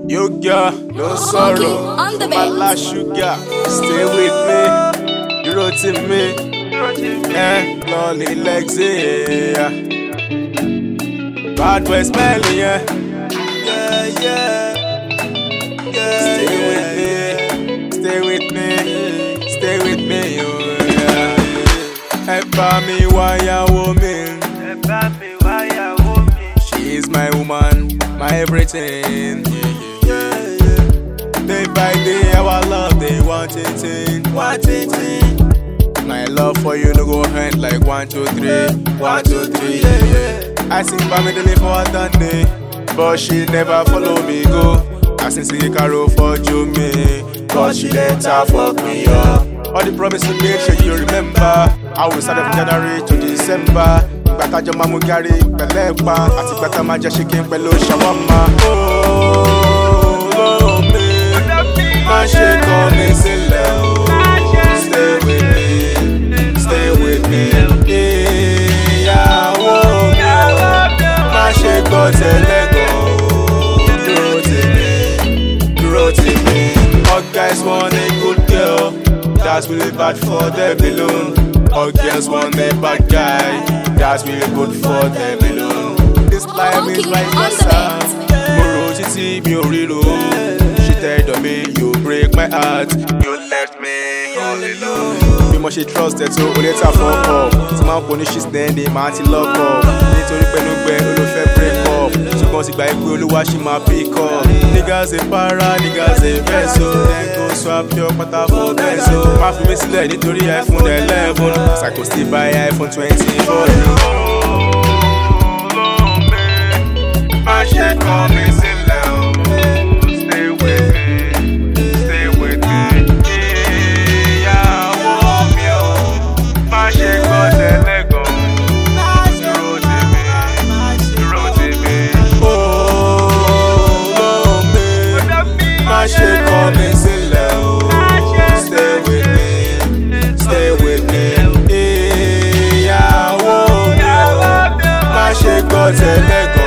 Yoga, no sorrow, my last sugar. Stay with me, you rotate me, lonely legs, yeah. Bad boy smelling, yeah. Stay with me, stay with me, stay with me, yeah. Ever me, why you woman? She is my woman, my everything. Day by day, our love, they want it. My love for you no go hand like 1, 2, 3, 1, 2, 3. I sing family for that day, but she never follow me go. I sing see Caro for Jumi, but she let her fuck me up. All the promises make sure you remember. I will start from January to December. Gbàtàjọ máa mú gàrí pẹ̀lẹ́ pa àti gbàtà máa jẹ chicken pẹ̀lú shawarma. Má ṣe kọ̀ mí sílẹ̀ o. Stay with me, stay with me. Ìyàwó mi o. Má ṣe gbọ́ tẹ́lẹ̀ gan o. Dúró tì mí. All guys want a good girl, that's really bad for them alone. All girls want a bad guy, that's really good for them alone. This life is like a song. Moro títí mi ò ríro. She tell me you break my heart, you left me all alone. Bí mo ṣe trust ẹ tó o lè ta fún ọ. Tí máa ń pọ̀ ní ṣí steady máa ti lock up. Nítorí pẹ̀lú gbẹ olùfẹ́ break up. Ṣùgbọ́n ti gbà pé olúwa ṣì máa pick up. Niggas a para, niggas a vessel. Then go swap your pata for benzo. Má fi mí sílẹ̀ nítorí iPhone 11. Psycho still buy iPhone 20 for you. Má ṣe kọ̀ mí sílẹ̀ o. Stay with me, stay with me. Ìyàwó mi o. Má ṣe gbọ́ tẹ́lẹ̀ gan. Dúró tì mí. Má ṣe kọ̀ mí sílẹ̀ o. Stay with me, stay with me. Ìyàwó mi o. Má ṣe gbọ́ tẹ́lẹ̀ gan.